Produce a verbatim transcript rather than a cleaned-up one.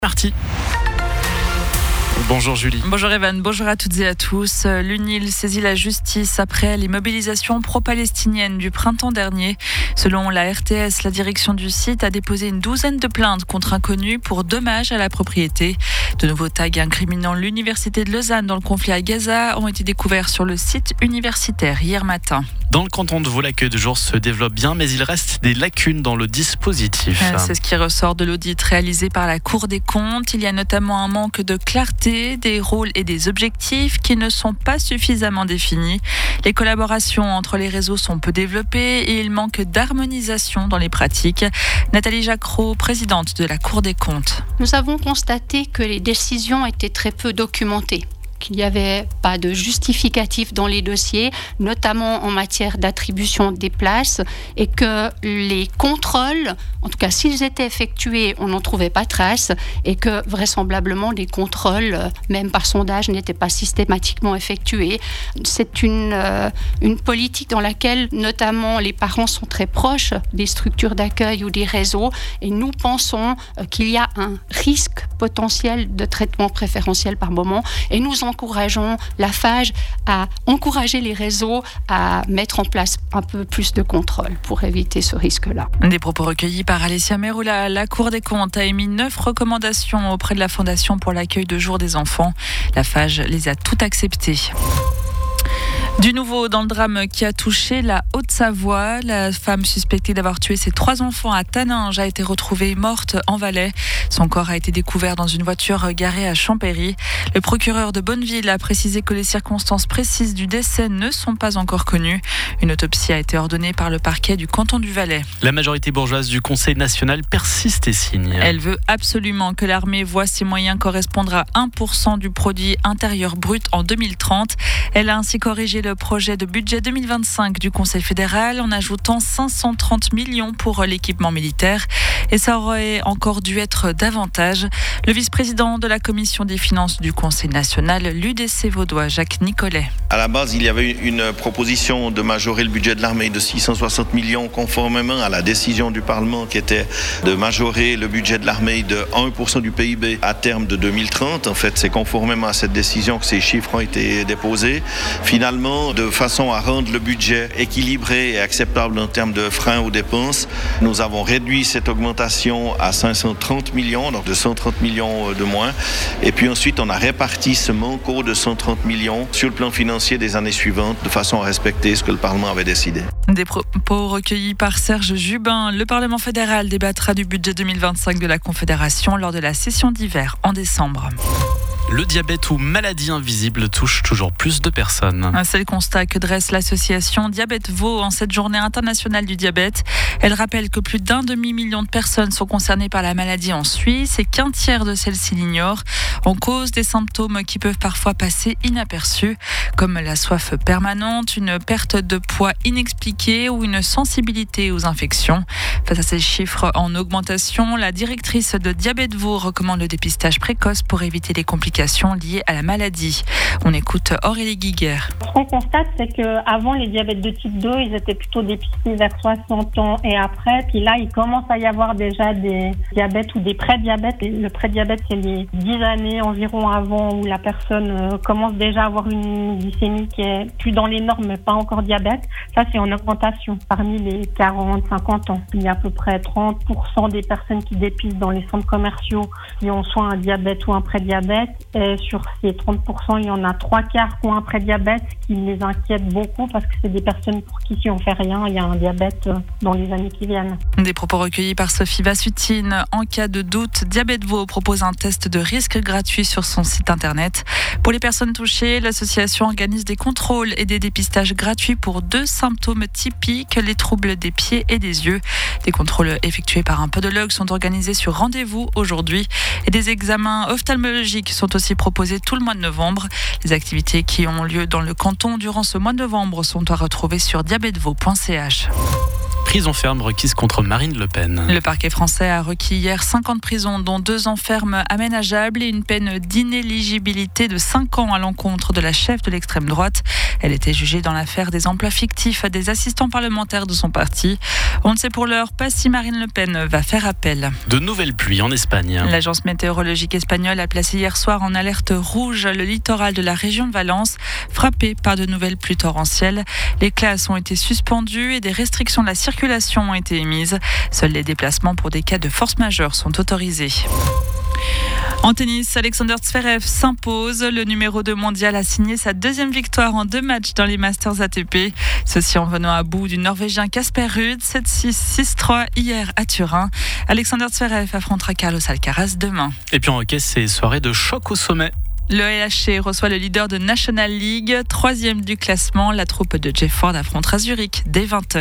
Parti. Bonjour Julie. Bonjour Evan, bonjour à toutes et à tous. L'UNIL saisit la justice après les mobilisations pro-palestiniennes du printemps dernier. Selon la R T S, la direction du site a déposé une douzaine de plaintes contre inconnus pour dommages à la propriété. De nouveaux tags incriminant l'université de Lausanne dans le conflit à Gaza ont été découverts sur le site universitaire hier matin. Dans le canton de Vaud, l'accueil de jour se développe bien, mais il reste des lacunes dans le dispositif. C'est ce qui ressort de l'audit réalisé par la Cour des comptes. Il y a notamment un manque de clarté, des rôles et des objectifs qui ne sont pas suffisamment définis. Les collaborations entre les réseaux sont peu développées et il manque d'harmonisation dans les pratiques. Nathalie Jacquereau, présidente de la Cour des comptes. Nous avons constaté que les décisions étaient très peu documentées, qu'il n'y avait pas de justificatif dans les dossiers, notamment en matière d'attribution des places, et que les contrôles, en tout cas s'ils étaient effectués, on n'en trouvait pas trace, et que vraisemblablement les contrôles, même par sondage, n'étaient pas systématiquement effectués. C'est une, euh, une politique dans laquelle notamment les parents sont très proches des structures d'accueil ou des réseaux, et nous pensons euh, qu'il y a un risque potentiel de traitement préférentiel par moment, et nous en encourageons la F A G à encourager les réseaux à mettre en place un peu plus de contrôle pour éviter ce risque-là. Des propos recueillis par Alessia Meroula. La Cour des comptes a émis neuf recommandations auprès de la Fondation pour l'accueil de jour des enfants. La F A G les a toutes acceptées. Du nouveau dans le drame qui a touché la Haute-Savoie, la femme suspectée d'avoir tué ses trois enfants à Taninges a été retrouvée morte en Valais. Son corps a été découvert dans une voiture garée à Champéry. Le procureur de Bonneville a précisé que les circonstances précises du décès ne sont pas encore connues. Une autopsie a été ordonnée par le parquet du canton du Valais. La majorité bourgeoise du Conseil national persiste et signe. Elle veut absolument que l'armée voie ses moyens correspondre à un pour cent du produit intérieur brut en deux mille trente. Elle a ainsi corrigé le projet de budget deux mille vingt-cinq du Conseil fédéral en ajoutant cinq cent trente millions pour l'équipement militaire. Et ça aurait encore dû être davantage. Le vice-président de la commission des finances du Conseil national, l'U D C vaudois, Jacques Nicolet. À la base, il y avait une proposition de majorer le budget de l'armée de six cent soixante millions conformément à la décision du Parlement qui était de majorer le budget de l'armée de un pour cent du P I B à terme de deux mille trente. En fait, c'est conformément à cette décision que ces chiffres ont été déposés. Finalement, de façon à rendre le budget équilibré et acceptable en termes de freins aux dépenses, nous avons réduit cette augmentation à cinq cent trente millions, donc de cent trente millions de moins. Et puis ensuite, on a réparti ce manque de cent trente millions sur le plan financier des années suivantes, de façon à respecter ce que le Parlement avait décidé. Des propos recueillis par Serge Jubin. Le Parlement fédéral débattra du budget deux mille vingt-cinq de la Confédération lors de la session d'hiver en décembre. Le diabète ou maladie invisible touche toujours plus de personnes. C'est le constat que dresse l'association Diabète Vaud en cette journée internationale du diabète. Elle rappelle que plus d'un demi-million de personnes sont concernées par la maladie en Suisse et qu'un tiers de celles-ci l'ignorent. En cause des symptômes qui peuvent parfois passer inaperçus, comme la soif permanente, une perte de poids inexpliquée ou une sensibilité aux infections. Face à ces chiffres en augmentation, la directrice de Diabète Vaud recommande le dépistage précoce pour éviter les complications liées à la maladie. On écoute Aurélie Guiguer. Ce qu'on constate, c'est qu'avant, les diabètes de type deux, ils étaient plutôt dépistés vers soixante ans et après. Puis là, il commence à y avoir déjà des diabètes ou des prédiabètes. Le prédiabète, c'est les dix années environ avant où la personne commence déjà à avoir une glycémie qui est plus dans les normes, mais pas encore diabète. Ça, c'est en augmentation. Parmi les quarante à cinquante ans, il y a à peu près trente pour cent des personnes qui dépistent dans les centres commerciaux qui ont soit un diabète ou un prédiabète. Et sur ces trente pour cent, il y en a trois quarts qui ont un prédiabète, qui les inquiète beaucoup parce que c'est des personnes pour qui, si on fait rien, il y a un diabète dans les années qui viennent. Des propos recueillis par Sophie Vassutine. En cas de doute, Diabète Vaud propose un test de risque gratuit sur son site internet. Pour les personnes touchées, l'association organise des contrôles et des dépistages gratuits pour deux symptômes typiques, les troubles des pieds et des yeux. Des contrôles effectués par un podologue sont organisés sur rendez-vous aujourd'hui et des examens ophtalmologiques sont aussi proposés tout le mois de novembre. Les activités qui ont lieu dans le canton durant ce mois de novembre sont à retrouver sur diabète vaud point c h. prison ferme requise contre Marine Le Pen. Le parquet français a requis hier cinq ans de prison, dont deux ans ferme aménageables et une peine d'inéligibilité de cinq ans à l'encontre de la chef de l'extrême droite. Elle était jugée dans l'affaire des emplois fictifs des assistants parlementaires de son parti. On ne sait pour l'heure pas si Marine Le Pen va faire appel. De nouvelles pluies en Espagne. L'agence météorologique espagnole a placé hier soir en alerte rouge le littoral de la région de Valence, frappé par de nouvelles pluies torrentielles. Les classes ont été suspendues et des restrictions de la circulation ont été émises. Seuls les déplacements pour des cas de force majeure sont autorisés. En tennis, Alexander Zverev s'impose. Le numéro deux mondial a signé sa deuxième victoire en deux matchs dans les Masters A T P. Ceci en venant à bout du Norvégien Casper Ruud, sept six, six trois hier à Turin. Alexander Zverev affrontera Carlos Alcaraz demain. Et puis en hockey, c'est soirée de choc au sommet. Le L H C reçoit le leader de National League, troisième du classement. La troupe de Jeff Ford affrontera Zurich dès vingt heures.